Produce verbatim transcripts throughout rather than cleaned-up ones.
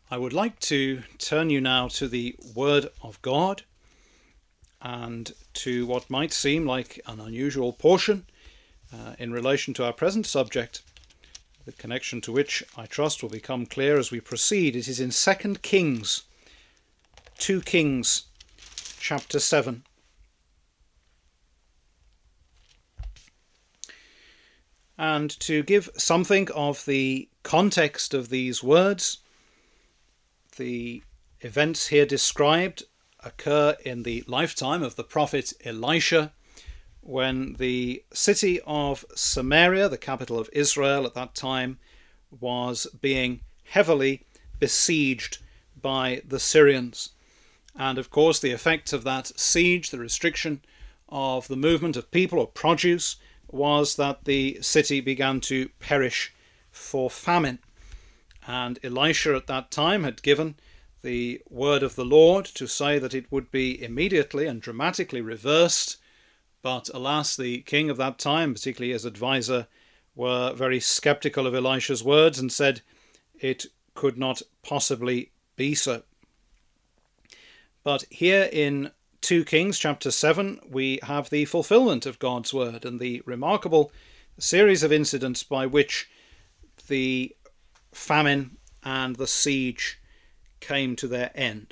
I would like to turn you now to the Word of God and to what might seem like an unusual portion uh, in relation to our present subject, the connection to which I trust will become clear as we proceed. It is in Second Kings, Second Kings chapter seven. And to give something of the context of these words, the events here described occur in the lifetime of the prophet Elisha, when the city of Samaria, the capital of Israel at that time, was being heavily besieged by the Syrians. And of course the effect of that siege, the restriction of the movement of people or produce, was that the city began to perish for famine. And Elisha at that time had given the word of the Lord to say that it would be immediately and dramatically reversed. But alas, the king of that time, particularly his advisor, were very sceptical of Elisha's words and said it could not possibly be so. But here in Second Kings chapter seven, we have the fulfillment of God's word and the remarkable series of incidents by which the famine and the siege came to their end.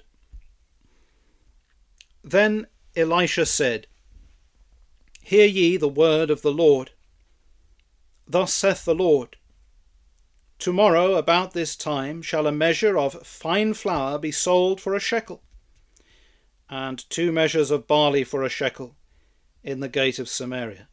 Then Elisha said, Hear ye the word of the Lord. Thus saith the Lord, Tomorrow about this time shall a measure of fine flour be sold for a shekel, and two measures of barley for a shekel in the gate of Samaria.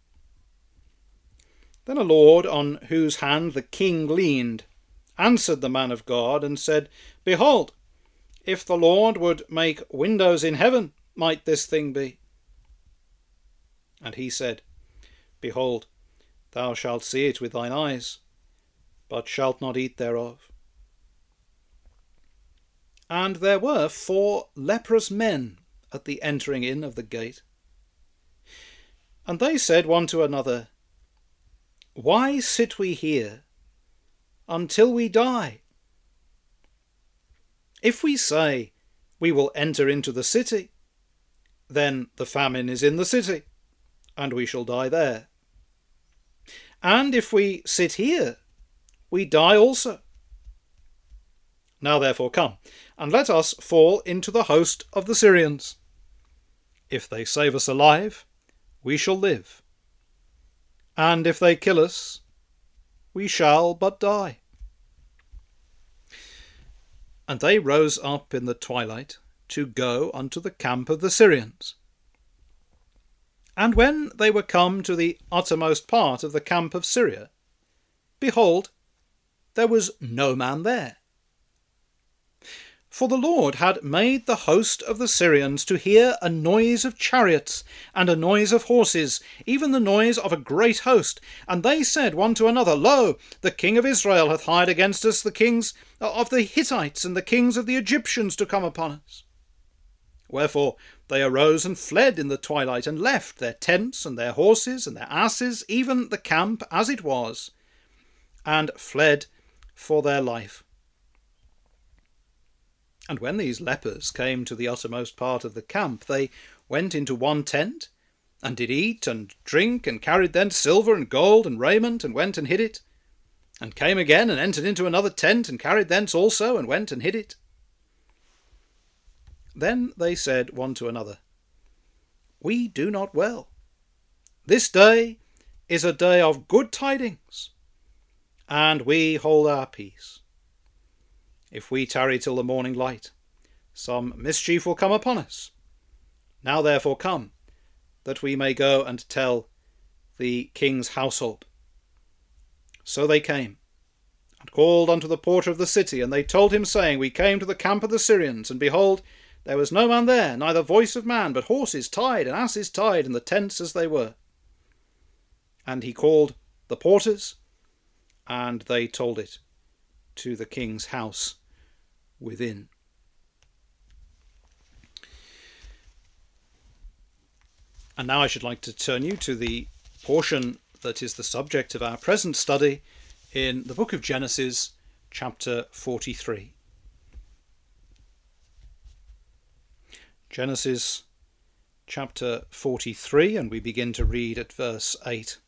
Then a lord on whose hand the king leaned answered the man of God and said, Behold, if the Lord would make windows in heaven, might this thing be? And he said, Behold, thou shalt see it with thine eyes, but shalt not eat thereof. And there were four leprous men at the entering in of the gate. And they said one to another, Why sit we here until we die? If we say, We will enter into the city, then the famine is in the city, and we shall die there. And if we sit here, we die also. Now therefore come, and let us fall into the host of the Syrians. If they save us alive, we shall live. And if they kill us, we shall but die. And they rose up in the twilight to go unto the camp of the Syrians. And when they were come to the uttermost part of the camp of Syria, behold, there was no man there. For the Lord had made the host of the Syrians to hear a noise of chariots, and a noise of horses, even the noise of a great host. And they said one to another, Lo, the king of Israel hath hired against us the kings of the Hittites and the kings of the Egyptians to come upon us. Wherefore they arose and fled in the twilight, and left their tents and their horses and their asses, even the camp as it was, and fled for their life. And when these lepers came to the uttermost part of the camp, they went into one tent, and did eat and drink, and carried thence silver and gold and raiment, and went and hid it, and came again and entered into another tent, and carried thence also, and went and hid it. Then they said one to another, We do not well. This day is a day of good tidings, and we hold our peace. If we tarry till the morning light, some mischief will come upon us. Now therefore come, that we may go and tell the king's household. So they came, and called unto the porter of the city, and they told him, saying, We came to the camp of the Syrians, and behold, there was no man there, neither voice of man, but horses tied and asses tied, and the tents as they were. And he called the porters, and they told it to the king's house within. And now I should like to turn you to the portion that is the subject of our present study in the book of Genesis, chapter forty-three. Genesis chapter forty-three, and we begin to read at verse eight.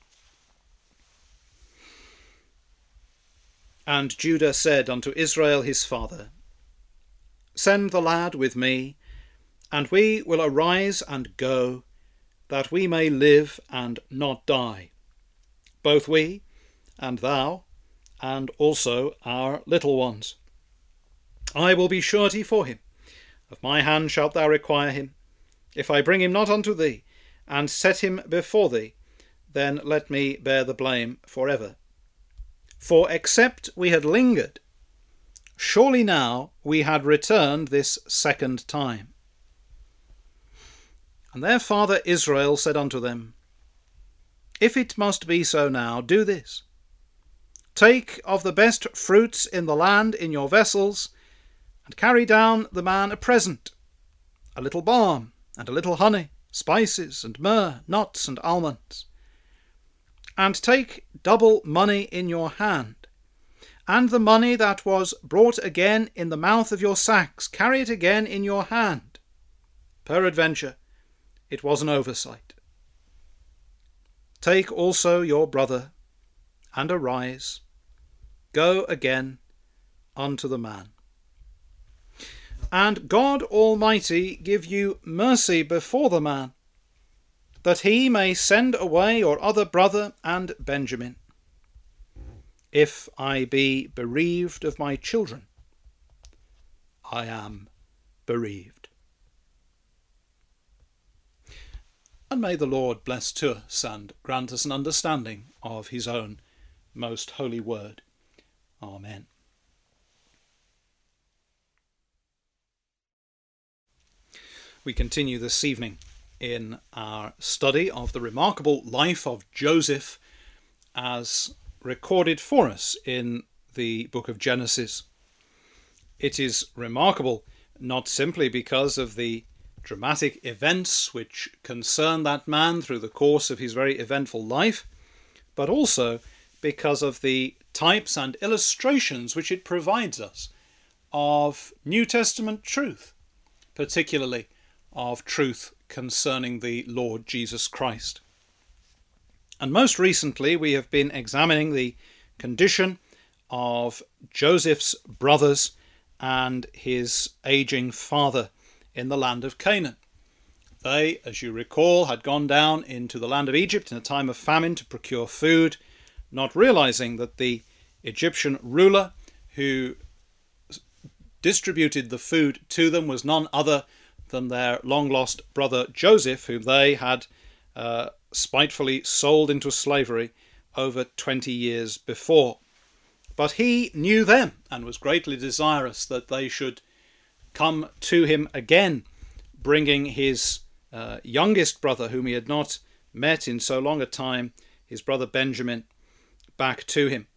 And Judah said unto Israel his father, Send the lad with me, and we will arise and go, that we may live and not die, both we and thou, and also our little ones. I will be surety for him. Of my hand shalt thou require him. If I bring him not unto thee, and set him before thee, then let me bear the blame for ever. For except we had lingered, surely now we had returned this second time. And their father Israel said unto them, If it must be so now, do this. Take of the best fruits in the land in your vessels, and carry down the man a present, a little balm, and a little honey, spices, and myrrh, nuts, and almonds. And take double money in your hand, and the money that was brought again in the mouth of your sacks, carry it again in your hand. Peradventure, it was an oversight. Take also your brother, and arise, go again unto the man. And God Almighty give you mercy before the man, that he may send away your other brother and Benjamin. If I be bereaved of my children, I am bereaved. And may the Lord bless to us and grant us an understanding of his own most holy word. Amen. We continue this evening in our study of the remarkable life of Joseph as recorded for us in the book of Genesis. It is remarkable not simply because of the dramatic events which concern that man through the course of his very eventful life, but also because of the types and illustrations which it provides us of New Testament truth, particularly of truth concerning the Lord Jesus Christ. And most recently we have been examining the condition of Joseph's brothers and his aging father in the land of Canaan. They, as you recall, had gone down into the land of Egypt in a time of famine to procure food, not realizing that the Egyptian ruler who distributed the food to them was none other than their long-lost brother Joseph, whom they had uh, spitefully sold into slavery over twenty years before. But he knew them and was greatly desirous that they should come to him again, bringing his uh, youngest brother, whom he had not met in so long a time, his brother Benjamin, back to him.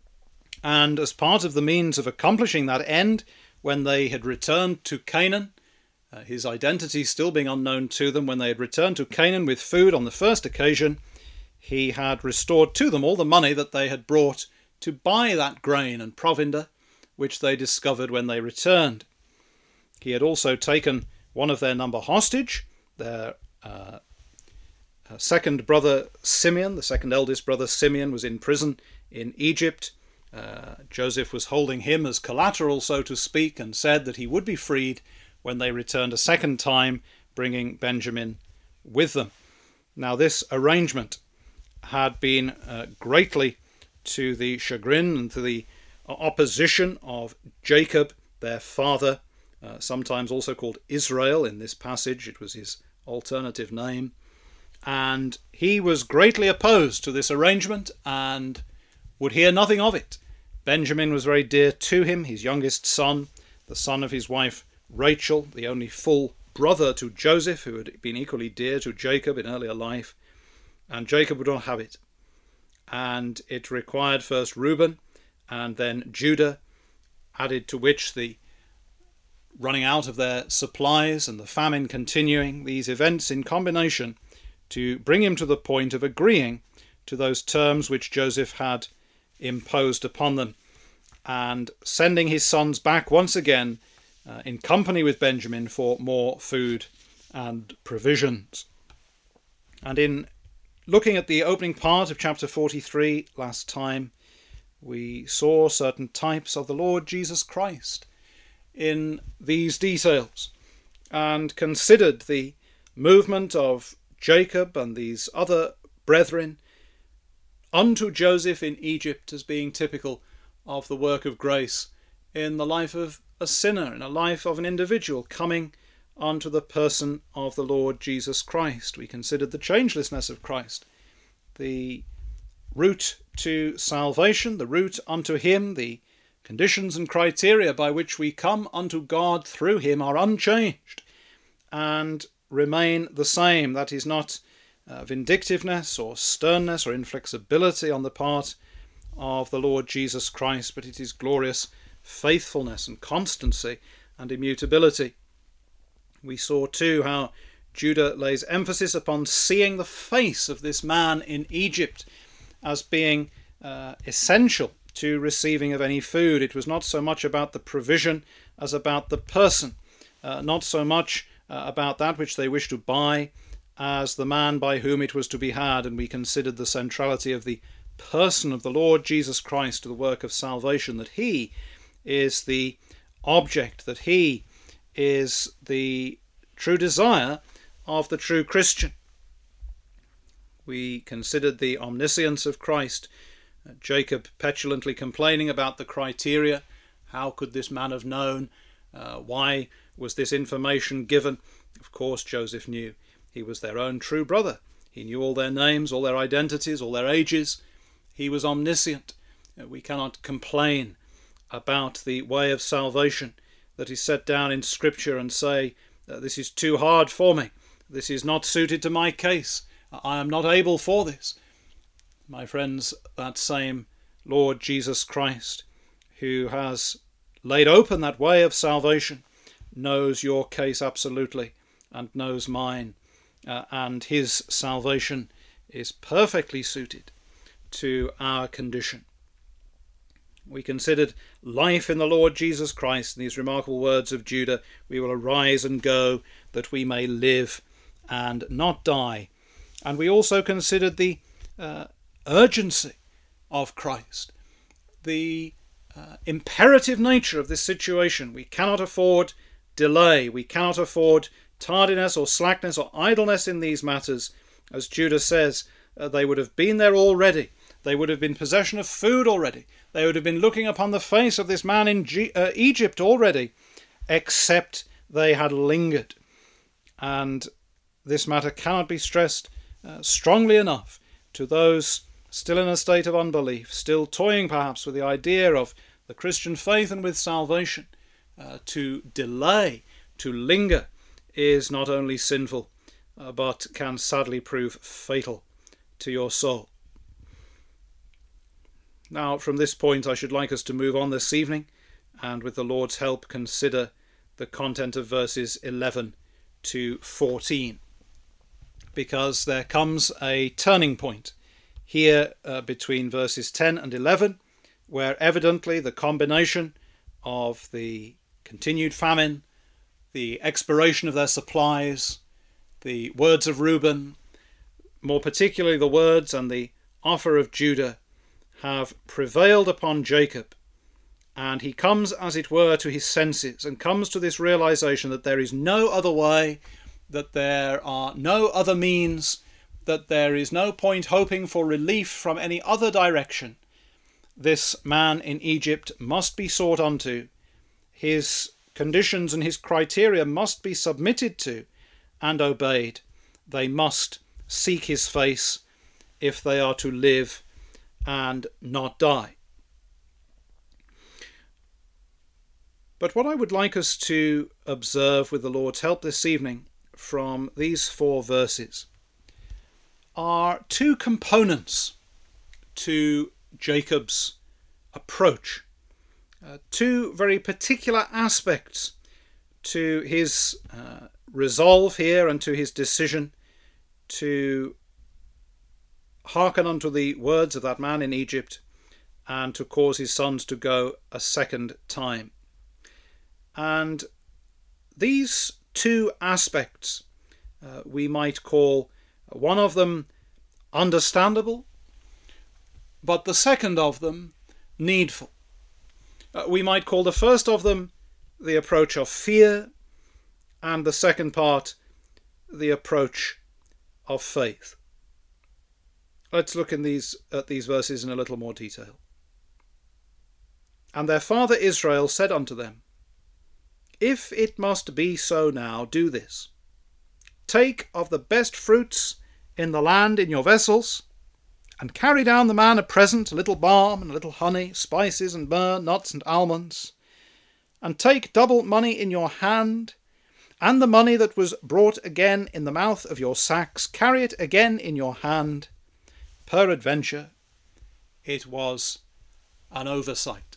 And as part of the means of accomplishing that end, when they had returned to Canaan, Uh, his identity still being unknown to them, when they had returned to Canaan with food on the first occasion, he had restored to them all the money that they had brought to buy that grain and provender which they discovered when they returned. He had also taken one of their number hostage, their uh, uh, second brother Simeon. The second eldest brother Simeon was in prison in Egypt. Uh, Joseph was holding him as collateral, so to speak, and said that he would be freed when they returned a second time, bringing Benjamin with them. Now, this arrangement had been uh, greatly to the chagrin and to the opposition of Jacob, their father, uh, sometimes also called Israel in this passage. It was his alternative name. And he was greatly opposed to this arrangement and would hear nothing of it. Benjamin was very dear to him, his youngest son, the son of his wife Rachel, the only full brother to Joseph, who had been equally dear to Jacob in earlier life, and Jacob would not have it. And it required first Reuben and then Judah, added to which the running out of their supplies and the famine continuing, these events in combination to bring him to the point of agreeing to those terms which Joseph had imposed upon them, and sending his sons back once again uh, in company with Benjamin for more food and provisions. And in looking at the opening part of chapter forty-three last time, we saw certain types of the Lord Jesus Christ in these details, and considered the movement of Jacob and these other brethren unto Joseph in Egypt as being typical of the work of grace in the life of a sinner, in a life of an individual coming unto the person of the Lord Jesus Christ. We considered the changelessness of Christ, the route to salvation, the route unto him, the conditions and criteria by which we come unto God through him are unchanged and remain the same. That is not uh, vindictiveness or sternness or inflexibility on the part of the Lord Jesus Christ, but it is glorious faithfulness and constancy and immutability. We saw too how Judah lays emphasis upon seeing the face of this man in Egypt as being uh, essential to receiving of any food. It was not so much about the provision as about the person, uh, not so much uh, about that which they wished to buy as the man by whom it was to be had. And we considered the centrality of the person of the Lord Jesus Christ to the work of salvation, that he is the object, that he is the true desire of the true Christian. We considered the omniscience of Christ, uh, Jacob petulantly complaining about the criteria. How could this man have known? Uh, why was this information given? Of course, Joseph knew. He was their own true brother. He knew all their names, all their identities, all their ages. He was omniscient. Uh, we cannot complain about the way of salvation that is set down in Scripture and say, uh, this is too hard for me. This is not suited to my case. I am not able for this. My friends, that same Lord Jesus Christ, who has laid open that way of salvation, knows your case absolutely and knows mine. Uh, and his salvation is perfectly suited to our condition. We considered life in the Lord Jesus Christ, and these remarkable words of Judah, we will arise and go that we may live and not die. And we also considered the uh, urgency of Christ, the uh, imperative nature of this situation. We cannot afford delay. We cannot afford tardiness or slackness or idleness in these matters. As Judah says, uh, they would have been there already. They would have been in possession of food already. They would have been looking upon the face of this man in G- uh, Egypt already, except they had lingered. And this matter cannot be stressed uh, strongly enough to those still in a state of unbelief, still toying perhaps with the idea of the Christian faith and with salvation. Uh, to delay, to linger, is not only sinful, uh, but can sadly prove fatal to your soul. Now, from this point, I should like us to move on this evening, and with the Lord's help, consider the content of verses eleven to fourteen, because there comes a turning point here uh, between verses ten and eleven, where evidently the combination of the continued famine, the expiration of their supplies, the words of Reuben, more particularly the words and the offer of Judah, have prevailed upon Jacob, and he comes, as it were, to his senses and comes to this realization that there is no other way, that there are no other means, that there is no point hoping for relief from any other direction. This man in Egypt must be sought unto. His conditions and his criteria must be submitted to and obeyed. They must seek his face if they are to live and not die. But what I would like us to observe with the Lord's help this evening from these four verses are two components to Jacob's approach, uh, two very particular aspects to his uh, resolve here and to his decision to hearken unto the words of that man in Egypt and to cause his sons to go a second time. And these two aspects uh, we might call one of them understandable, but the second of them needful. Uh, we might call the first of them the approach of fear, and the second part the approach of faith. Let's look in these at these verses in a little more detail. And their father Israel said unto them, If it must be so now, do this. Take of the best fruits in the land in your vessels, and carry down the man a present, a little balm and a little honey, spices and myrrh, nuts and almonds. And take double money in your hand, and the money that was brought again in the mouth of your sacks, carry it again in your hand. Peradventure, it was an oversight.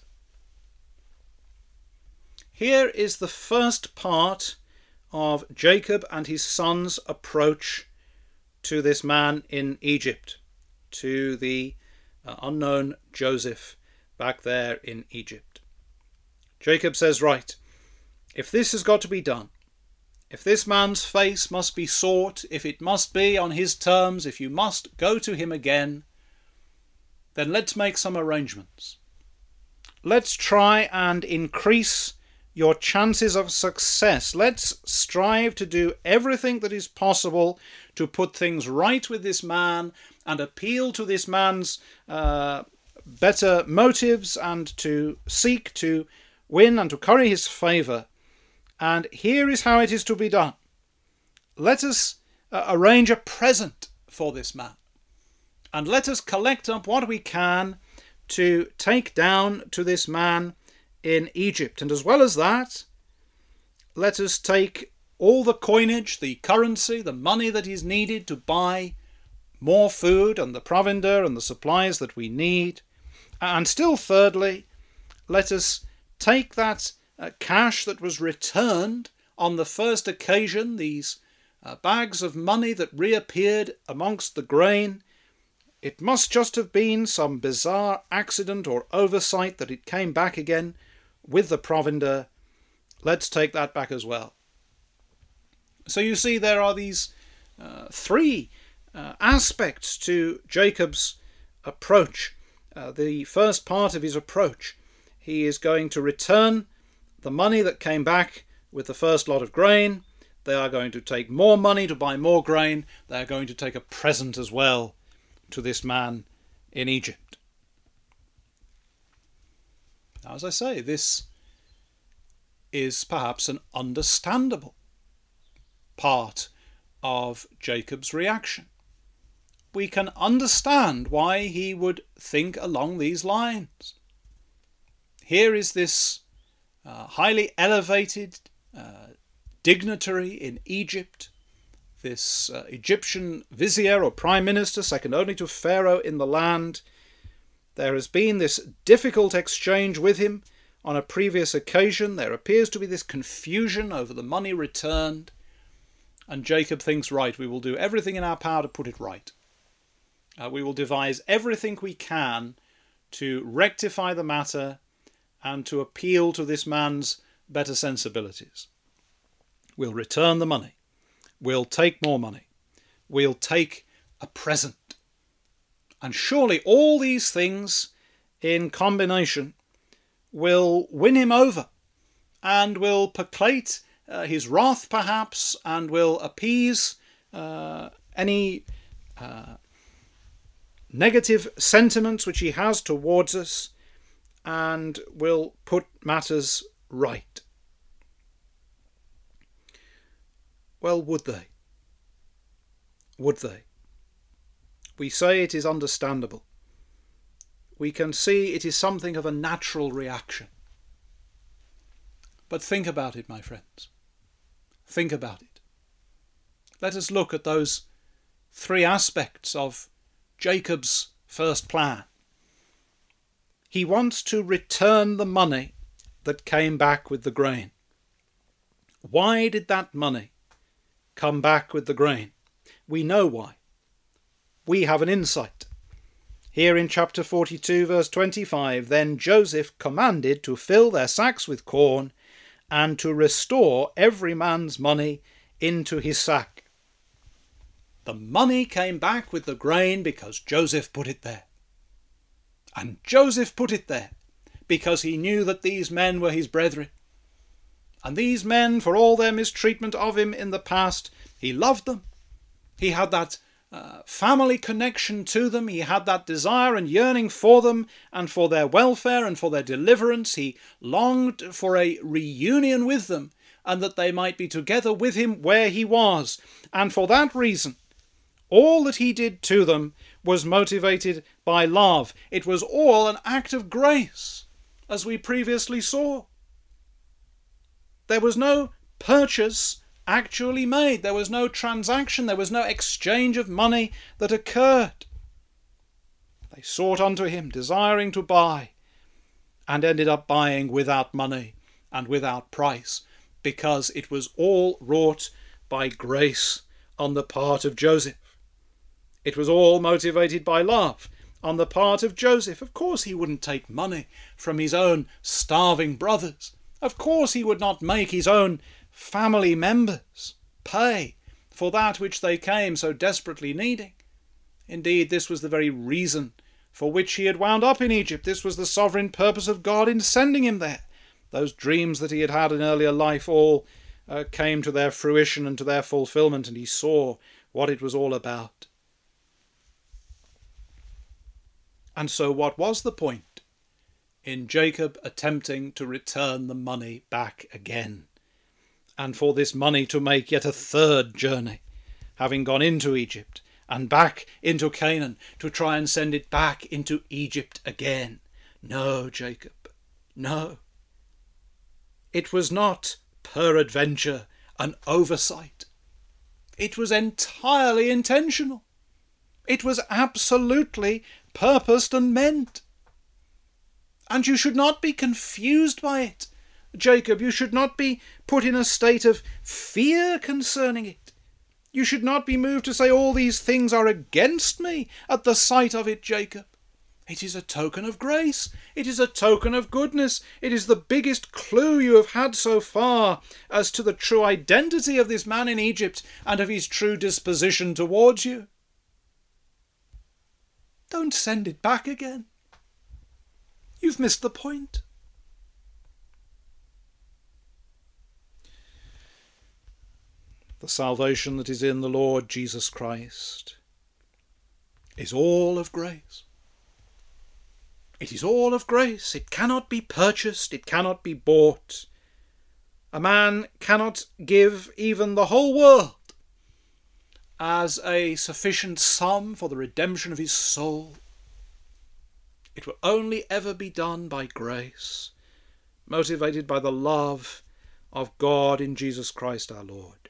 Here is the first part of Jacob and his sons' approach to this man in Egypt, to the uh, unknown Joseph back there in Egypt. Jacob says, right, if this has got to be done, if this man's face must be sought, if it must be on his terms, if you must go to him again, then let's make some arrangements. Let's try and increase your chances of success. Let's strive to do everything that is possible to put things right with this man and appeal to this man's uh, better motives and to seek to win and to curry his favour. And here is how it is to be done. Let us uh, arrange a present for this man. And let us collect up what we can to take down to this man in Egypt. And as well as that, let us take all the coinage, the currency, the money that is needed to buy more food and the provender and the supplies that we need. And still thirdly, let us take that Uh, cash that was returned on the first occasion, these uh, bags of money that reappeared amongst the grain. It must just have been some bizarre accident or oversight that it came back again with the provender. Let's take that back as well. So you see there are these uh, three uh, aspects to Jacob's approach. Uh, the first part of his approach, he is going to return the money that came back with the first lot of grain. They are going to take more money to buy more grain. They are going to take a present as well to this man in Egypt. Now, as I say, this is perhaps an understandable part of Jacob's reaction. We can understand why he would think along these lines. Here is this Uh, highly elevated uh, dignitary in Egypt, this uh, Egyptian vizier or prime minister, second only to Pharaoh in the land. There has been this difficult exchange with him on a previous occasion. There appears to be this confusion over the money returned. And Jacob thinks, right, we will do everything in our power to put it right. Uh, we will devise everything we can to rectify the matter and to appeal to this man's better sensibilities. We'll return the money. We'll take more money. We'll take a present. And surely all these things in combination will win him over and will placate uh, his wrath perhaps, and will appease uh, any uh, negative sentiments which he has towards us, and will put matters right. Well, would they? Would they? We say it is understandable. We can see it is something of a natural reaction. But think about it, my friends. Think about it. Let us look at those three aspects of Jacob's first plan. He wants to return the money that came back with the grain. Why did that money come back with the grain? We know why. We have an insight. Here in chapter forty-two, verse twenty-five, then Joseph commanded to fill their sacks with corn and to restore every man's money into his sack. The money came back with the grain because Joseph put it there. And Joseph put it there because he knew that these men were his brethren. And these men, for all their mistreatment of him in the past, he loved them. He had that uh, family connection to them. He had that desire and yearning for them and for their welfare and for their deliverance. He longed for a reunion with them and that they might be together with him where he was. And for that reason, all that he did to them was motivated by love. It was all an act of grace, as we previously saw. There was no purchase actually made. There was no transaction. There was no exchange of money that occurred. They sought unto him, desiring to buy, and ended up buying without money and without price, because it was all wrought by grace on the part of Joseph. It was all motivated by love on the part of Joseph. Of course he wouldn't take money from his own starving brothers. Of course he would not make his own family members pay for that which they came so desperately needing. Indeed, this was the very reason for which he had wound up in Egypt. This was the sovereign purpose of God in sending him there. Those dreams that he had had in earlier life all uh, came to their fruition and to their fulfillment, and he saw what it was all about. And so what was the point in Jacob attempting to return the money back again, and for this money to make yet a third journey, having gone into Egypt and back into Canaan, to try and send it back into Egypt again? No, Jacob, no. It was not peradventure an oversight. It was entirely intentional. It was absolutely purposed and meant. And you should not be confused by it, Jacob. You should not be put in a state of fear concerning it. You should not be moved to say, all these things are against me at the sight of it, Jacob. It is a token of grace. It is a token of goodness. It is the biggest clue you have had so far as to the true identity of this man in Egypt and of his true disposition towards you. Don't send it back again. You've missed the point. The salvation that is in the Lord Jesus Christ is all of grace. It is all of grace. It cannot be purchased. It cannot be bought. A man cannot give even the whole world as a sufficient sum for the redemption of his soul. It will only ever be done by grace, motivated by the love of God in Jesus Christ our Lord.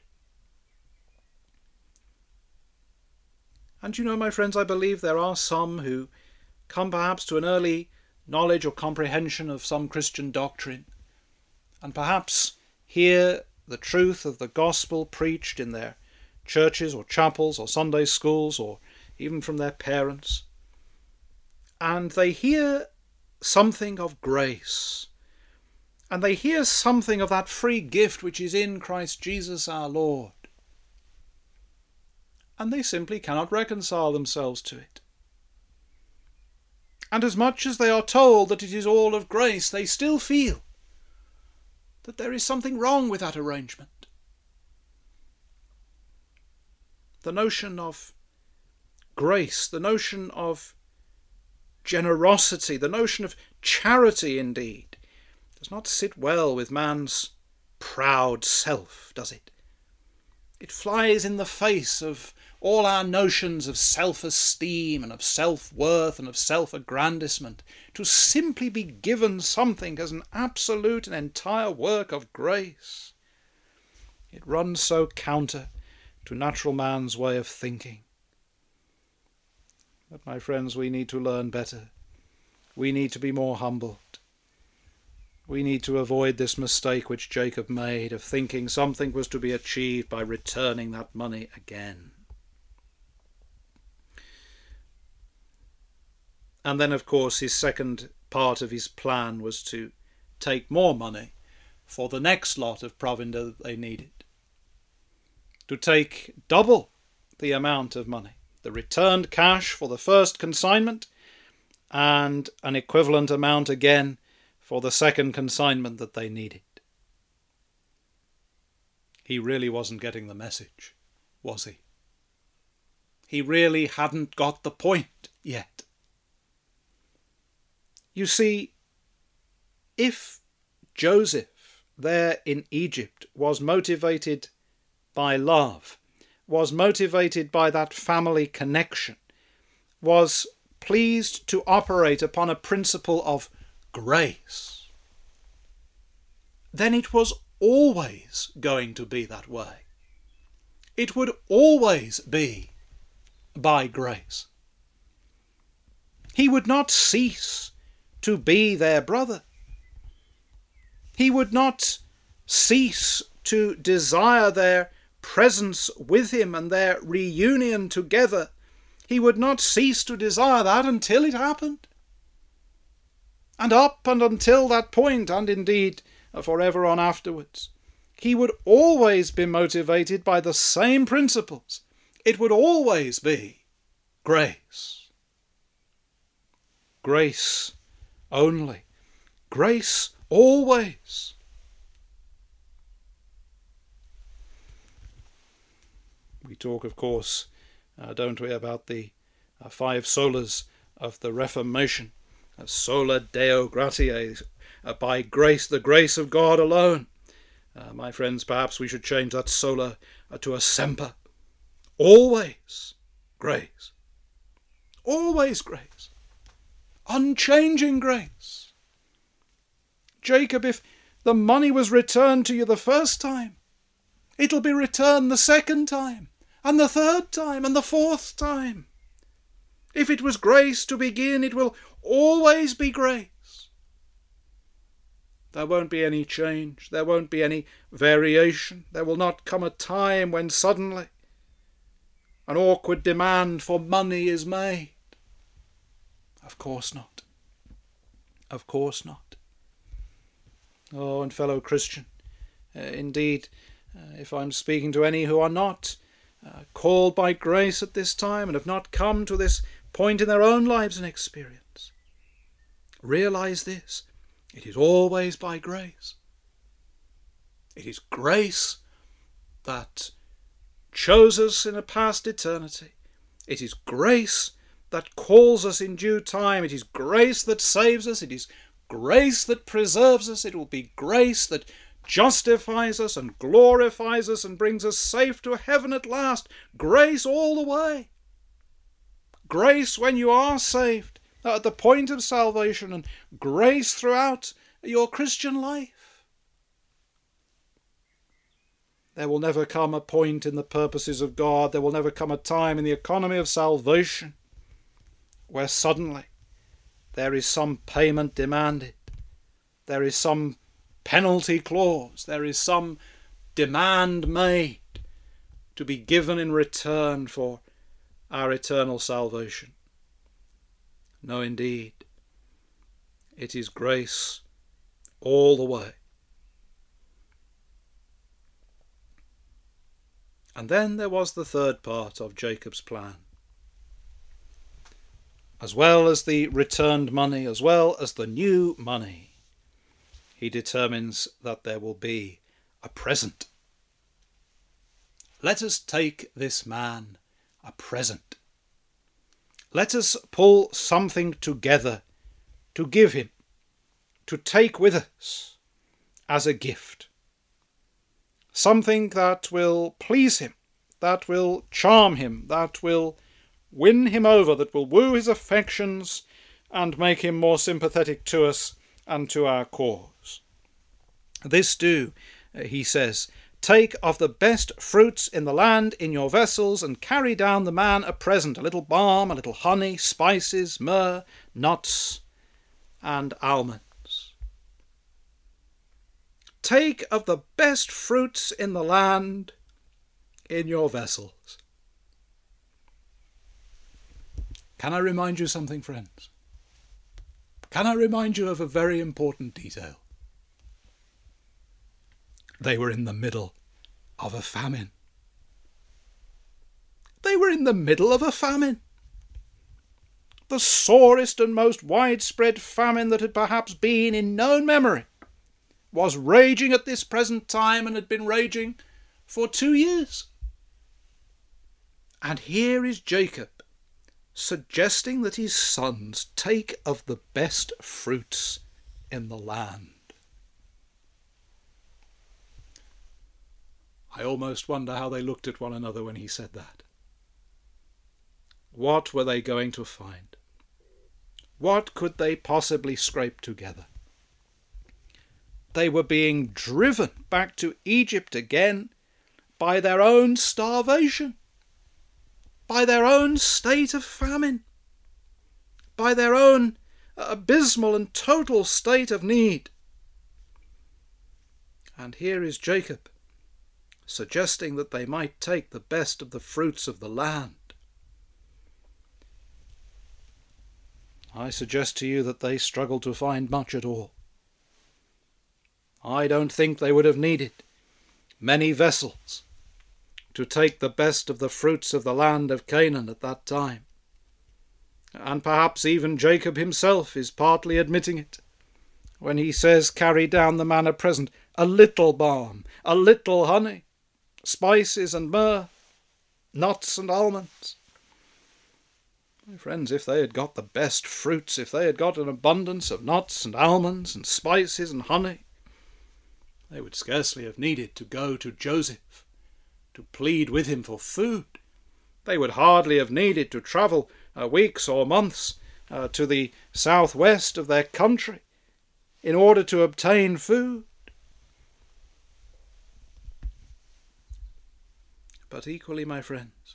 And you know, my friends, I believe there are some who come perhaps to an early knowledge or comprehension of some Christian doctrine, and perhaps hear the truth of the gospel preached in their churches or chapels or Sunday schools, or even from their parents, and they hear something of grace, and they hear something of that free gift which is in Christ Jesus our Lord, and they simply cannot reconcile themselves to it. And as much as they are told that it is all of grace, they still feel that there is something wrong with that arrangement. The notion of grace, the notion of generosity, the notion of charity, indeed, does not sit well with man's proud self, does it? It flies in the face of all our notions of self-esteem and of self-worth and of self-aggrandisement, to simply be given something as an absolute and entire work of grace. It runs so counter to natural man's way of thinking. But my friends, we need to learn better. We need to be more humbled. We need to avoid this mistake which Jacob made of thinking something was to be achieved by returning that money again. And then, of course, his second part of his plan was to take more money for the next lot of provender that they needed. To take double the amount of money, the returned cash for the first consignment, and an equivalent amount again for the second consignment that they needed. He really wasn't getting the message, was he? He really hadn't got the point yet. You see, if Joseph there in Egypt was motivated by love, was motivated by that family connection, was pleased to operate upon a principle of grace, then it was always going to be that way. It would always be by grace. He would not cease to be their brother. He would not cease to desire their presence with him and their reunion together. He would not cease to desire that until it happened. And up and until that point, and indeed forever on afterwards, he would always be motivated by the same principles. It would always be grace. Grace only. Grace always. We talk, of course, uh, don't we, about the uh, five solas of the Reformation. Uh, sola Deo gratiae, uh, by grace, the grace of God alone. Uh, my friends, perhaps we should change that sola uh, to a semper. Always grace. Always grace. Unchanging grace. Jacob, if the money was returned to you the first time, it'll be returned the second time, and the third time, and the fourth time. If it was grace to begin, it will always be grace. There won't be any change. There won't be any variation. There will not come a time when suddenly an awkward demand for money is made. Of course not. Of course not. Oh, and fellow Christian, uh, indeed, uh, if I'm speaking to any who are not uh, called by grace at this time and have not come to this point in their own lives and experience, realize this: it is always by grace. It is grace that chose us in a past eternity. It is grace that calls us in due time. It is grace that saves us. It is grace that preserves us. It will be grace that justifies us and glorifies us and brings us safe to heaven at last. Grace all the way. Grace when you are saved, at the point of salvation, and grace throughout your Christian life. There will never come a point in the purposes of God, there will never come a time in the economy of salvation where suddenly there is some payment demanded, there is some penalty clause, there is some demand made to be given in return for our eternal salvation. No, indeed, it is grace all the way. And then there was the third part of Jacob's plan. As well as the returned money, as well as the new money, he determines that there will be a present. Let us take this man a present. Let us pull something together to give him, to take with us as a gift. Something that will please him, that will charm him, that will win him over, that will woo his affections and make him more sympathetic to us and to our cause. This do, he says, take of the best fruits in the land in your vessels, and carry down the man a present, a little balm, a little honey, spices, myrrh, nuts, and almonds. Take of the best fruits in the land in your vessels. Can I remind you something, friends? Can I remind you of a very important detail? They were in the middle of a famine. They were in the middle of a famine. The sorest and most widespread famine that had perhaps been in known memory was raging at this present time and had been raging for two years. And here is Jacob suggesting that his sons take of the best fruits in the land. I almost wonder how they looked at one another when he said that. What were they going to find? What could they possibly scrape together? They were being driven back to Egypt again by their own starvation, by their own state of famine, by their own abysmal and total state of need. And here is Jacob suggesting that they might take the best of the fruits of the land. I suggest to you that they struggled to find much at all. I don't think they would have needed many vessels to take the best of the fruits of the land of Canaan at that time. And perhaps even Jacob himself is partly admitting it when he says, carry down the manna present, a little balm, a little honey, spices and myrrh, nuts and almonds. My friends, if they had got the best fruits, if they had got an abundance of nuts and almonds and spices and honey, they would scarcely have needed to go to Joseph to plead with him for food. They would hardly have needed to travel uh, weeks or months uh, to the southwest of their country in order to obtain food. But equally, my friends,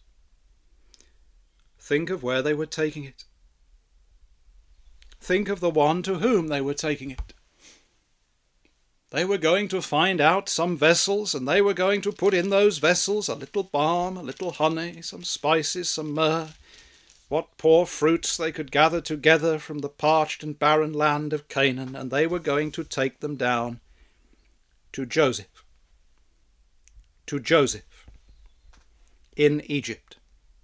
think of where they were taking it. Think of the one to whom they were taking it. They were going to find out some vessels, and they were going to put in those vessels a little balm, a little honey, some spices, some myrrh, what poor fruits they could gather together from the parched and barren land of Canaan, and they were going to take them down to Joseph. To Joseph in Egypt.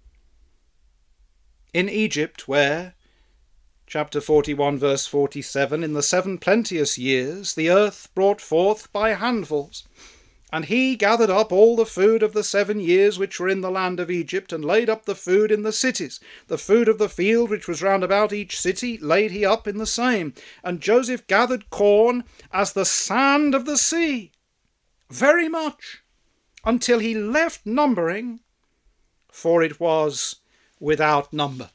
In Egypt, where, chapter forty-one, verse forty-seven, in the seven plenteous years the earth brought forth by handfuls, and he gathered up all the food of the seven years which were in the land of Egypt, and laid up the food in the cities. The food of the field which was round about each city laid he up in the same. And Joseph gathered corn as the sand of the sea, very much, until he left numbering, for it was without number.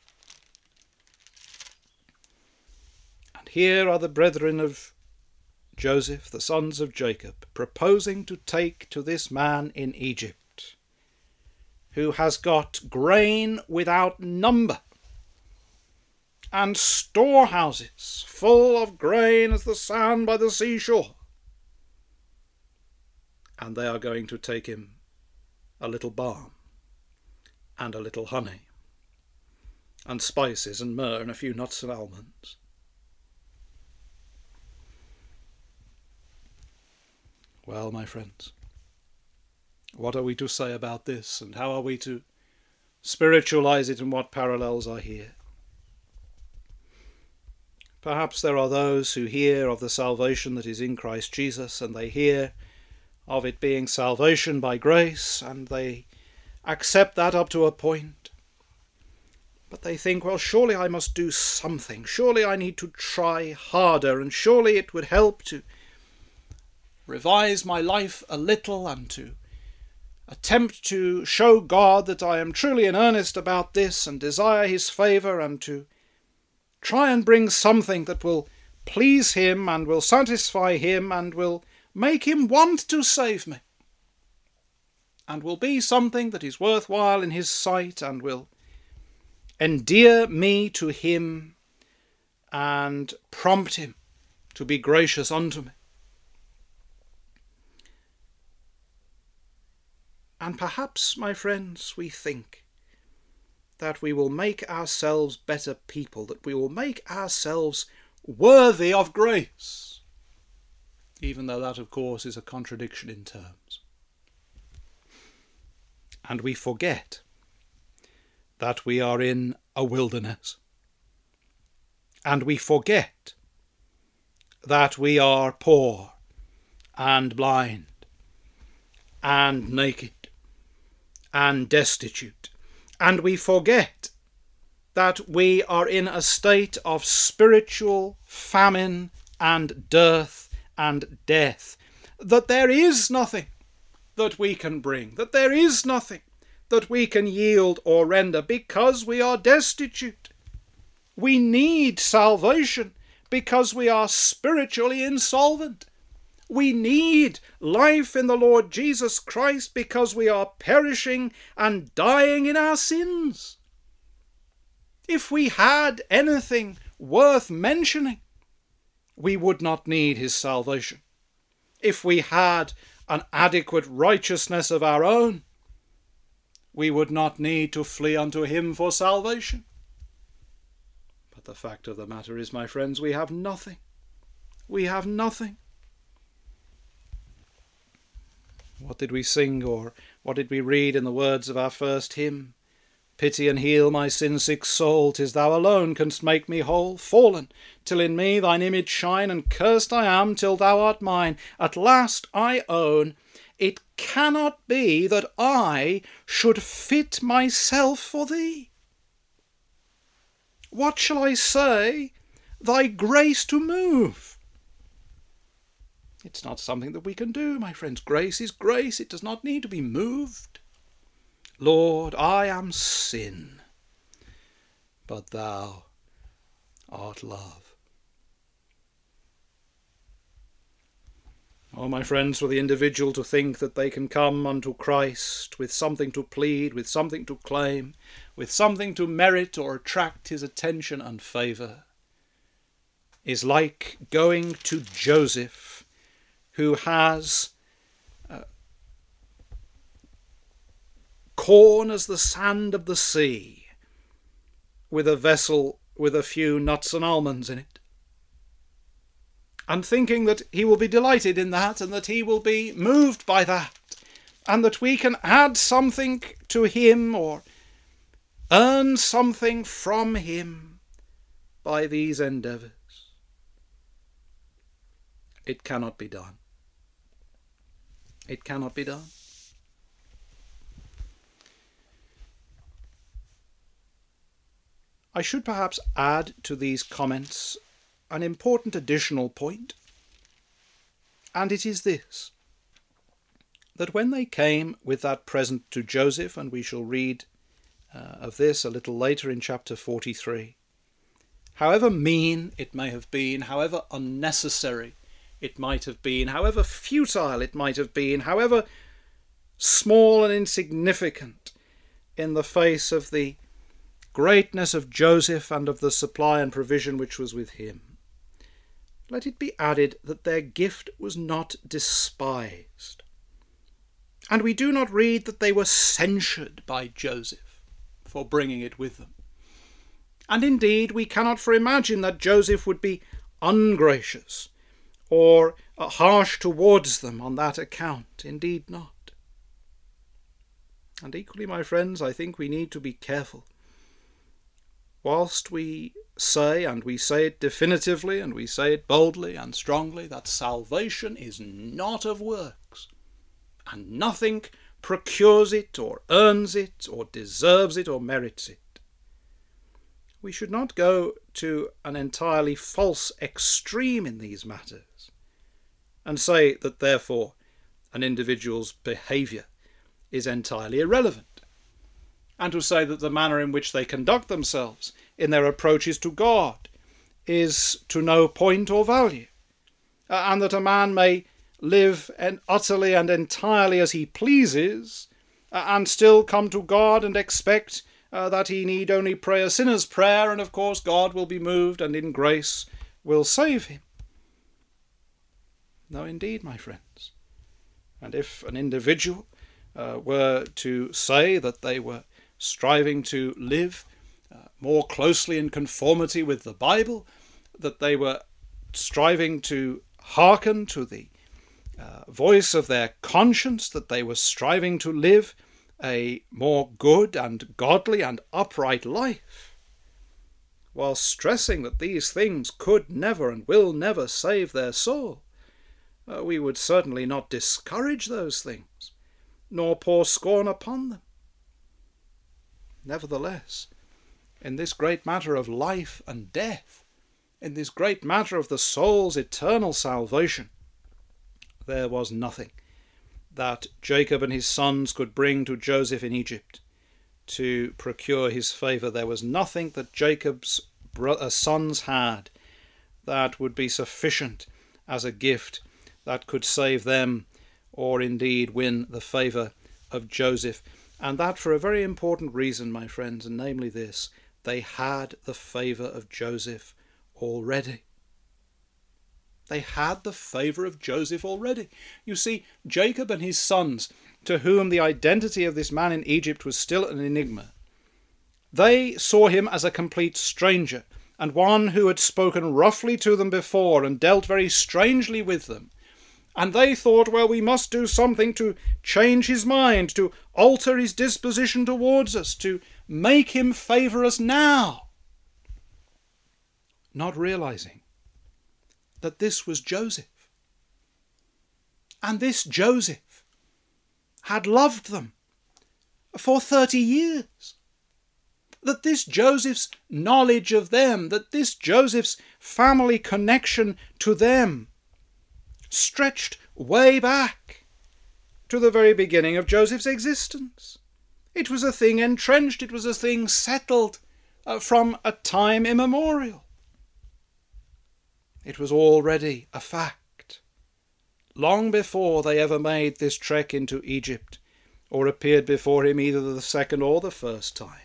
Here are the brethren of Joseph, the sons of Jacob, proposing to take to this man in Egypt, who has got grain without number, and storehouses full of grain as the sand by the seashore. And they are going to take him a little balm, and a little honey, and spices and myrrh, and a few nuts and almonds. Well, my friends, what are we to say about this, and how are we to spiritualize it, and what parallels are here? Perhaps there are those who hear of the salvation that is in Christ Jesus, and they hear of it being salvation by grace, and they accept that up to a point. But they think, well, surely I must do something. Surely I need to try harder, and surely it would help to revise my life a little, and to attempt to show God that I am truly in earnest about this and desire his favour, and to try and bring something that will please him and will satisfy him and will make him want to save me, and will be something that is worthwhile in his sight and will endear me to him and prompt him to be gracious unto me. And perhaps, my friends, we think that we will make ourselves better people, that we will make ourselves worthy of grace, even though that, of course, is a contradiction in terms. And we forget that we are in a wilderness. And we forget that we are poor and blind and naked and destitute. And we forget that we are in a state of spiritual famine and dearth and death, that there is nothing that we can bring, that there is nothing that we can yield or render, because we are destitute. We need salvation because we are spiritually insolvent. We need life in the Lord Jesus Christ because we are perishing and dying in our sins. If we had anything worth mentioning, we would not need his salvation. If we had an adequate righteousness of our own, we would not need to flee unto him for salvation. But the fact of the matter is, my friends, we have nothing. We have nothing. What did we sing, or what did we read in the words of our first hymn? Pity and heal my sin-sick soul, 'tis thou alone canst make me whole. Fallen, till in me thine image shine, and cursed I am till thou art mine. At last I own, it cannot be that I should fit myself for thee. What shall I say thy grace to move? It's not something that we can do, my friends. Grace is grace. It does not need to be moved. Lord, I am sin, but thou art love. Oh, my friends, for the individual to think that they can come unto Christ with something to plead, with something to claim, with something to merit or attract his attention and favour, is like going to Joseph, who has uh, corn as the sand of the sea, with a vessel with a few nuts and almonds in it, and thinking that he will be delighted in that, and that he will be moved by that, and that we can add something to him or earn something from him by these endeavours. It cannot be done. It cannot be done. I should perhaps add to these comments an important additional point, and it is this, that when they came with that present to Joseph, and we shall read uh, of this a little later in chapter forty-three, however mean it may have been, however unnecessary it might have been, however futile it might have been, however small and insignificant in the face of the greatness of Joseph and of the supply and provision which was with him, let it be added that their gift was not despised. And we do not read that they were censured by Joseph for bringing it with them. And indeed, we cannot for imagine that Joseph would be ungracious or harsh towards them on that account. Indeed not. And equally, my friends, I think we need to be careful. Whilst we say, and we say it definitively, and we say it boldly and strongly, that salvation is not of works, and nothing procures it, or earns it, or deserves it, or merits it, we should not go to an entirely false extreme in these matters, and say that therefore an individual's behaviour is entirely irrelevant, and to say that the manner in which they conduct themselves in their approaches to God is to no point or value, uh, and that a man may live and utterly and entirely as he pleases, uh, and still come to God and expect uh, that he need only pray a sinner's prayer, and of course God will be moved and in grace will save him. No, indeed, my friends. And if an individual uh, were to say that they were striving to live uh, more closely in conformity with the Bible, that they were striving to hearken to the uh, voice of their conscience that they were striving to live a more good and godly and upright life, while stressing that these things could never and will never save their soul, uh, we would certainly not discourage those things, nor pour scorn upon them. Nevertheless, in this great matter of life and death, in this great matter of the soul's eternal salvation, there was nothing that Jacob and his sons could bring to Joseph in Egypt to procure his favour. There was nothing that Jacob's bro- sons had that would be sufficient as a gift that could save them, or indeed win the favour of Joseph. And that for a very important reason, my friends, and namely this: they had the favour of Joseph already. They had the favour of Joseph already. You see, Jacob and his sons, to whom the identity of this man in Egypt was still an enigma, they saw him as a complete stranger, and one who had spoken roughly to them before and dealt very strangely with them. And they thought, well, we must do something to change his mind, to alter his disposition towards us, to make him favour us now. Not realizing that this was Joseph. And this Joseph had loved them for thirty years. That this Joseph's knowledge of them, that this Joseph's family connection to them stretched way back to the very beginning of Joseph's existence. It was a thing entrenched, it was a thing settled uh, from a time immemorial. It was already a fact, long before they ever made this trek into Egypt, or appeared before him either the second or the first time.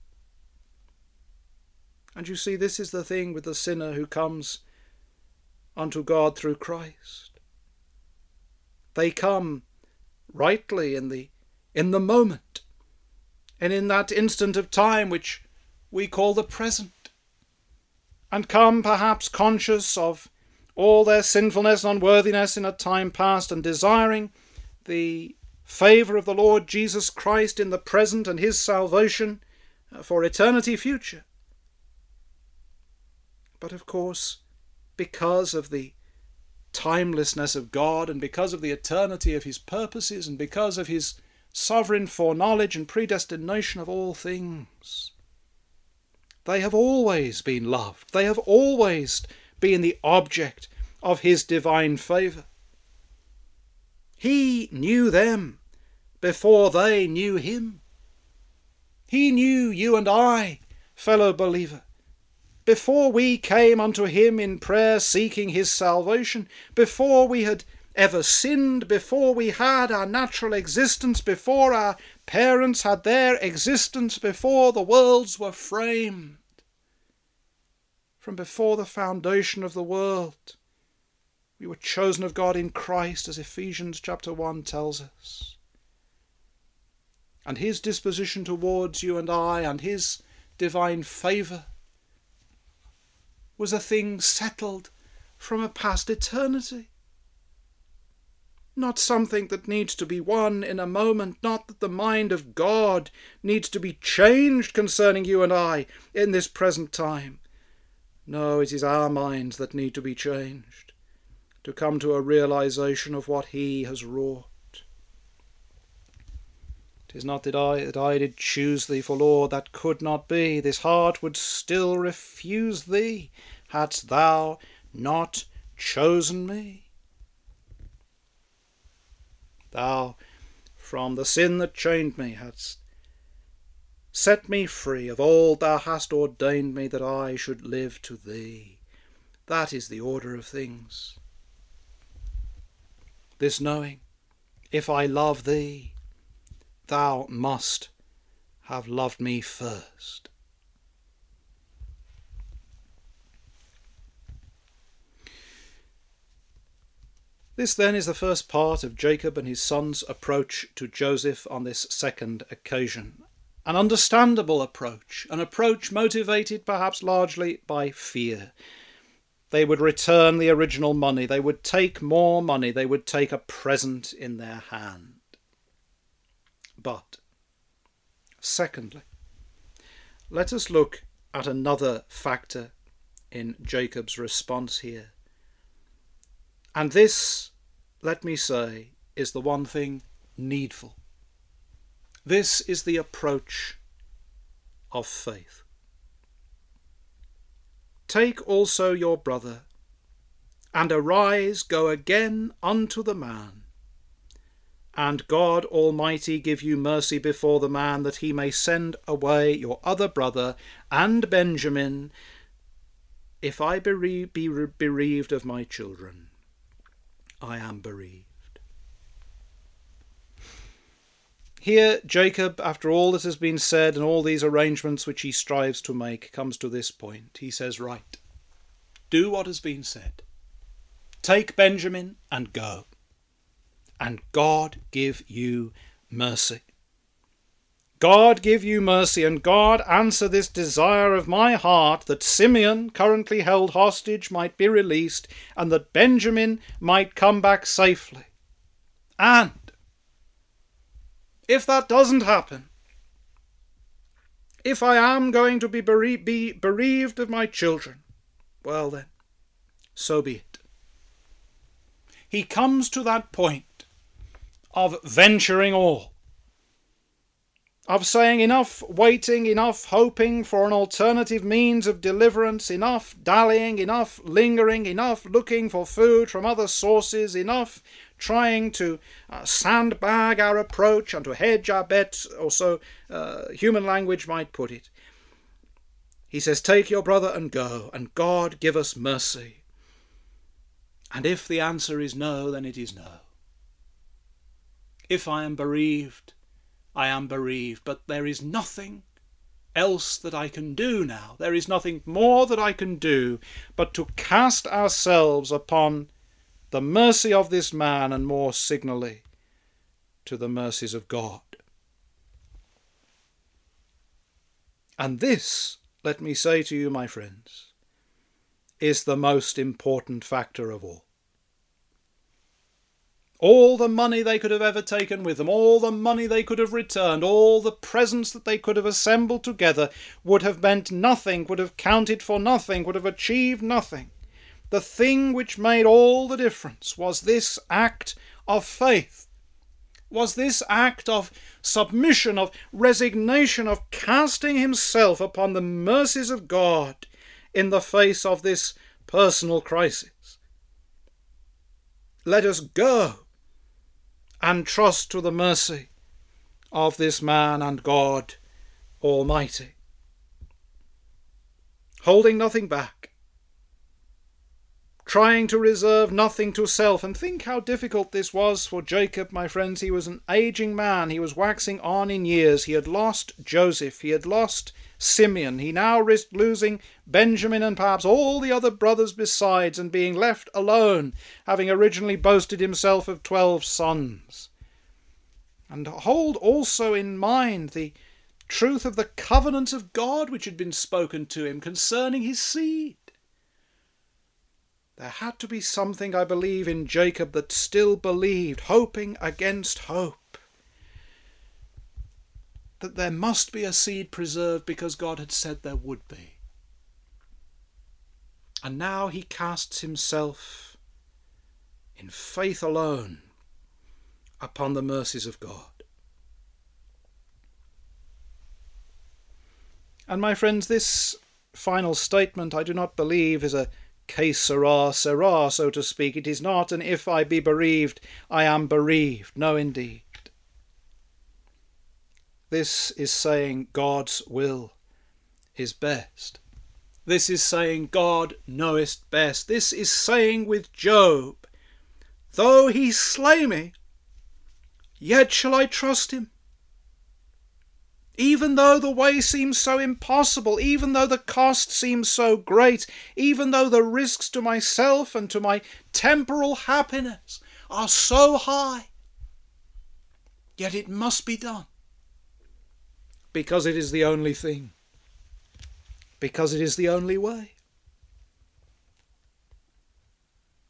And you see, this is the thing with the sinner who comes unto God through Christ. They come rightly in the in the moment, and in that instant of time which we call the present, and come perhaps conscious of all their sinfulness and unworthiness in a time past, and desiring the favour of the Lord Jesus Christ in the present and his salvation for eternity future. But of course, because of the timelessness of God, and because of the eternity of his purposes, and because of his sovereign foreknowledge and predestination of all things, they have always been loved. They have always been the object of his divine favour. He knew them before they knew him. He knew you and I, fellow believer, before we came unto him in prayer seeking his salvation, before we had ever sinned, before we had our natural existence, before our parents had their existence, before the worlds were framed. From before the foundation of the world, we were chosen of God in Christ, as Ephesians chapter one tells us. And his disposition towards you and I, and his divine favour, was a thing settled from a past eternity. Not something that needs to be won in a moment, not that the mind of God needs to be changed concerning you and I in this present time. No, it is our minds that need to be changed, to come to a realization of what he has wrought. It is not that I, that I did choose thee, for Lord, that could not be. This heart would still refuse thee, hadst thou not chosen me. Thou, from the sin that chained me, hadst set me free of all thou hast ordained me, that I should live to thee. That is the order of things. This knowing, if I love thee, thou must have loved me first. This then is the first part of Jacob and his sons' approach to Joseph on this second occasion. An understandable approach, an approach motivated perhaps largely by fear. they would return the original money. They would take more money. They would take a present in their hand. But, secondly, let us look at another factor in Jacob's response here. And this, let me say, is the one thing needful. This is the approach of faith. Take also your brother, and arise, go again unto the man, and God Almighty give you mercy before the man, that he may send away your other brother and Benjamin, if I be bereaved of my children. I am bereaved. Here Jacob, after all that has been said and all these arrangements which he strives to make, comes to this point. He says, right, do what has been said. Take Benjamin and go. And God give you mercy. God give you mercy, and God answer this desire of my heart, that Simeon, currently held hostage, might be released, and that Benjamin might come back safely. And if that doesn't happen, if I am going to be, bere- be bereaved of my children, well then, so be it. He comes to that point of venturing all, of saying enough waiting, enough hoping for an alternative means of deliverance, enough dallying, enough lingering, enough looking for food from other sources, enough trying to uh, sandbag our approach and to hedge our bets, or so uh, human language might put it. He says, take your brother and go, and God give us mercy. And if the answer is no, then it is no. If I am bereaved, I am bereaved, but there is nothing else that I can do now. There is nothing more that I can do but to cast ourselves upon the mercy of this man, and more signally, to the mercies of God. And this, let me say to you, my friends, is the most important factor of all. All the money they could have ever taken with them, all the money they could have returned, all the presents that they could have assembled together would have meant nothing, would have counted for nothing, would have achieved nothing. The thing which made all the difference was this act of faith, was this act of submission, of resignation, of casting himself upon the mercies of God in the face of this personal crisis. Let us go and trust to the mercy of this man and God Almighty, holding nothing back, trying to reserve nothing to self. And think how difficult this was for Jacob, my friends. He was an aging man. He was waxing on in years. He had lost Joseph. He had lost Simeon. He now risked losing Benjamin and perhaps all the other brothers besides, and being left alone, having originally boasted himself of twelve sons. And hold also in mind the truth of the covenant of God which had been spoken to him concerning his seed. There had to be something, I believe, in Jacob that still believed, hoping against hope, that there must be a seed preserved because God had said there would be. And now he casts himself in faith alone upon the mercies of God. And my friends, this final statement, I do not believe, is a que sera, sera, so to speak. It is not an if I be bereaved, I am bereaved. No, indeed. This is saying God's will is best. This is saying God knowest best. This is saying with Job, though he slay me, yet shall I trust him. Even though the way seems so impossible, even though the cost seems so great, even though the risks to myself and to my temporal happiness are so high, yet it must be done. Because it is the only thing. Because it is the only way.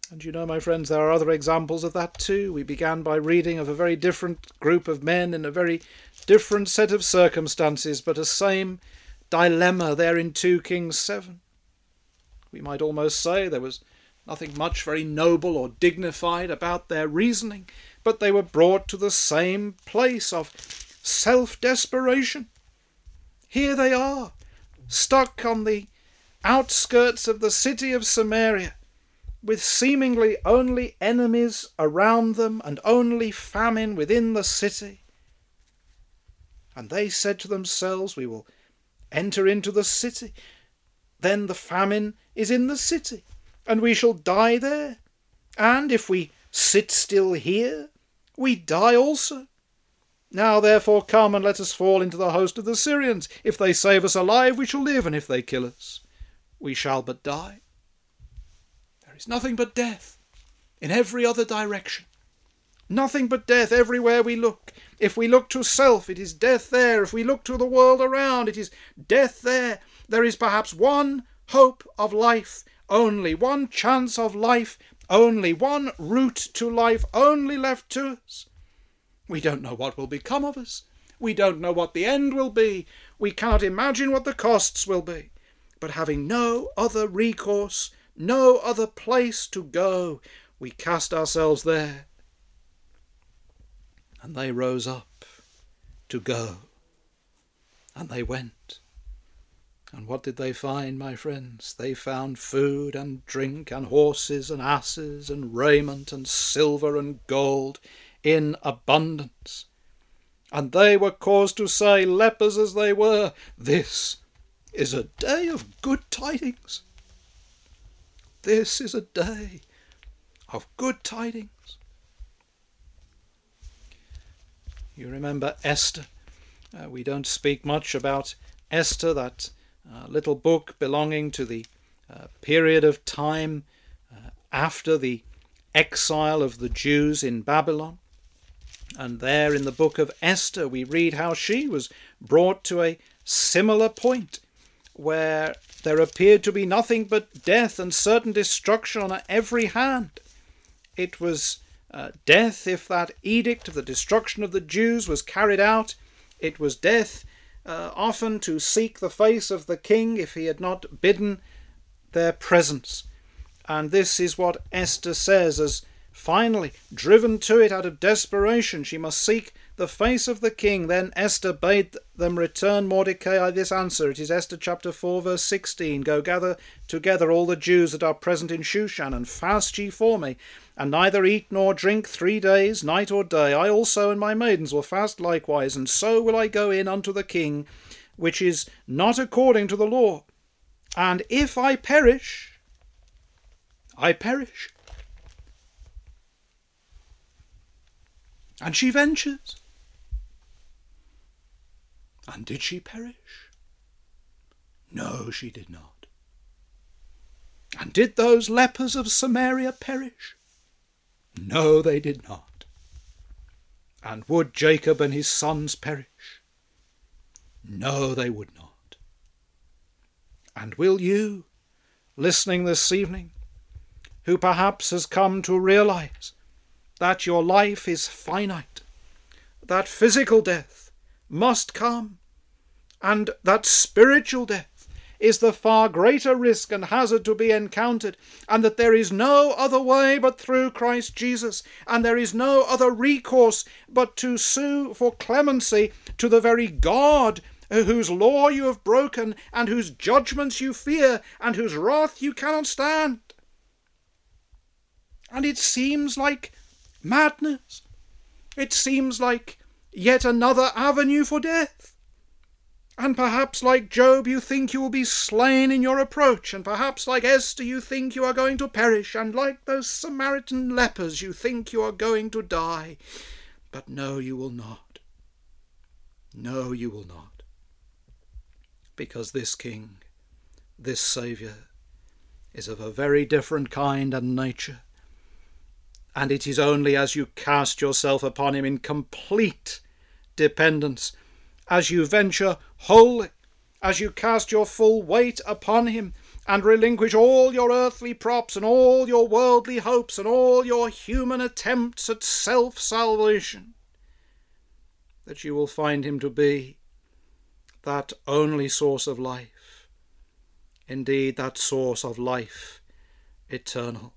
And you know, my friends, there are other examples of that too. We began by reading of a very different group of men in a very different set of circumstances, but a same dilemma there in two Kings seven. We might almost say there was nothing much very noble or dignified about their reasoning, but they were brought to the same place of self-desperation. Here they are, stuck on the outskirts of the city of Samaria, with seemingly only enemies around them and only famine within the city. And they said to themselves, we will enter into the city. Then the famine is in the city, and we shall die there. And if we sit still here, we die also. Now therefore come and let us fall into the host of the Syrians. If they save us alive, we shall live, and if they kill us, we shall but die. There is nothing but death in every other direction. Nothing but death everywhere we look. If we look to self, it is death there. If we look to the world around, it is death there. There is perhaps one hope of life only, one chance of life only, one route to life only left to us. We don't know what will become of us. We don't know what the end will be. We cannot imagine what the costs will be. But having no other recourse, no other place to go, we cast ourselves there. And they rose up to go. And they went. And what did they find, my friends? They found food and drink and horses and asses and raiment and silver and gold in abundance. And they were caused to say, lepers as they were, this is a day of good tidings. This is a day of good tidings. You remember Esther. Uh, we don't speak much about Esther, that uh, little book belonging to the uh, period of time uh, after the exile of the Jews in Babylon. And there in the book of Esther we read how she was brought to a similar point, where there appeared to be nothing but death and certain destruction on every hand. It was uh, death if that edict of the destruction of the Jews was carried out. It was death uh, often to seek the face of the king if he had not bidden their presence. And this is what Esther says, as finally, driven to it out of desperation, she must seek the face of the king. Then Esther bade them return Mordecai this answer. It is Esther chapter four, verse sixteen. Go gather together all the Jews that are present in Shushan, and fast ye for me, and neither eat nor drink three days, night or day. I also and my maidens will fast likewise, and so will I go in unto the king, which is not according to the law. And if I perish, I perish. And she ventures. And did she perish? No, she did not. And did those lepers of Samaria perish? No, they did not. And would Jacob and his sons perish? No, they would not. And will you, listening this evening, who perhaps has come to realize that your life is finite, that physical death must come, and that spiritual death is the far greater risk and hazard to be encountered, and that there is no other way but through Christ Jesus, and there is no other recourse but to sue for clemency to the very God whose law you have broken, and whose judgments you fear, and whose wrath you cannot stand. And it seems like madness. It seems like yet another avenue for death. And perhaps like Job you think you will be slain in your approach, and perhaps like Esther you think you are going to perish, and like those Samaritan lepers you think you are going to die. But no, you will not. No, you will not. Because this King, this Saviour, is of a very different kind and nature. And it is only as you cast yourself upon him in complete dependence, as you venture wholly, as you cast your full weight upon him, and relinquish all your earthly props and all your worldly hopes and all your human attempts at self-salvation, that you will find him to be that only source of life, indeed that source of life eternal.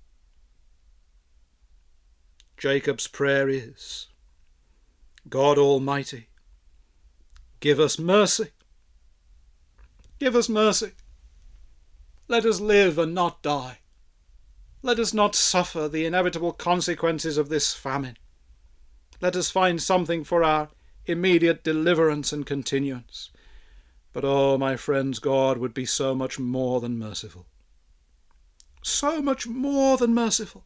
Jacob's prayer is, God Almighty, give us mercy. Give us mercy. Let us live and not die. Let us not suffer the inevitable consequences of this famine. Let us find something for our immediate deliverance and continuance. But oh, my friends, God would be so much more than merciful. So much more than merciful.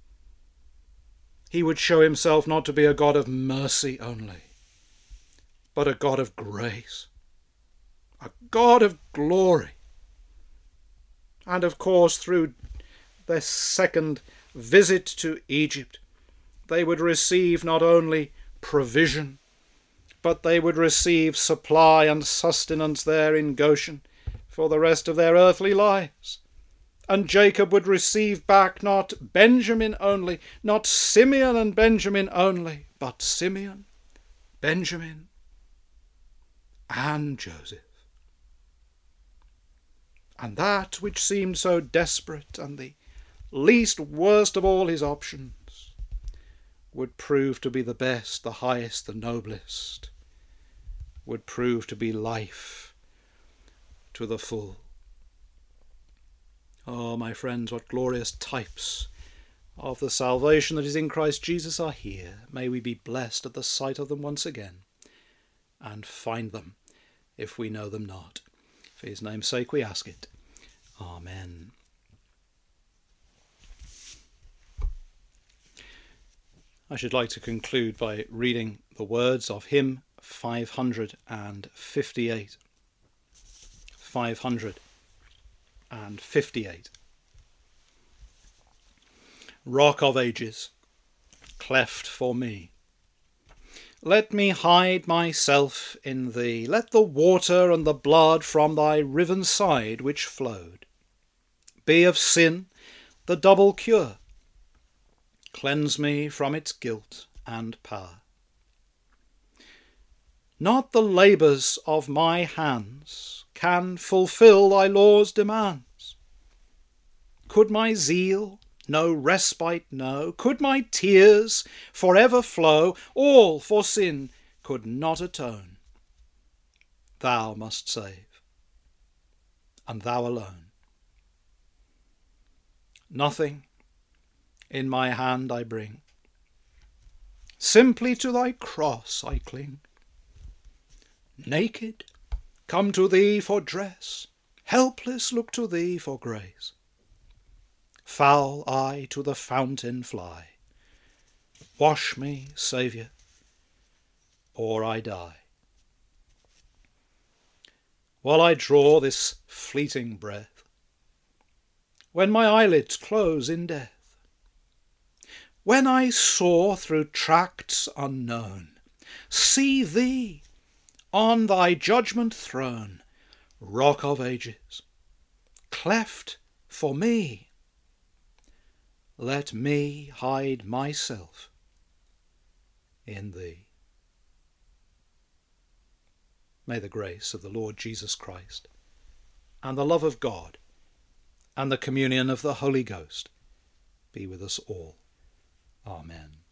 He would show himself not to be a God of mercy only, but a God of grace, a God of glory. And of course, through their second visit to Egypt, they would receive not only provision, but they would receive supply and sustenance there in Goshen for the rest of their earthly lives. And Jacob would receive back not Benjamin only, not Simeon and Benjamin only, but Simeon, Benjamin, and Joseph. And that which seemed so desperate and the least worst of all his options would prove to be the best, the highest, the noblest, would prove to be life to the full. Oh, my friends, what glorious types of the salvation that is in Christ Jesus are here. May we be blessed at the sight of them once again, and find them if we know them not. For his name's sake we ask it. Amen. I should like to conclude by reading the words of hymn five hundred fifty-eight. five hundred fifty-eight. Rock of ages, cleft for me, let me hide myself in thee. Let the water and the blood from thy riven side which flowed be of sin the double cure. Cleanse me from its guilt and power. Not the labours of my hands can fulfil thy law's demands. Could my zeal no respite know? Could my tears for ever flow? All for sin could not atone. Thou must save, and thou alone. Nothing in my hand I bring. Simply to thy cross I cling. Naked, come to thee for dress. Helpless, look to thee for grace. Foul I to the fountain fly. Wash me, Saviour, or I die. While I draw this fleeting breath, when my eyelids close in death, when I soar through tracts unknown, see thee on thy judgment throne, Rock of ages, cleft for me. Let me hide myself in thee. May the grace of the Lord Jesus Christ, and the love of God, and the communion of the Holy Ghost be with us all. Amen.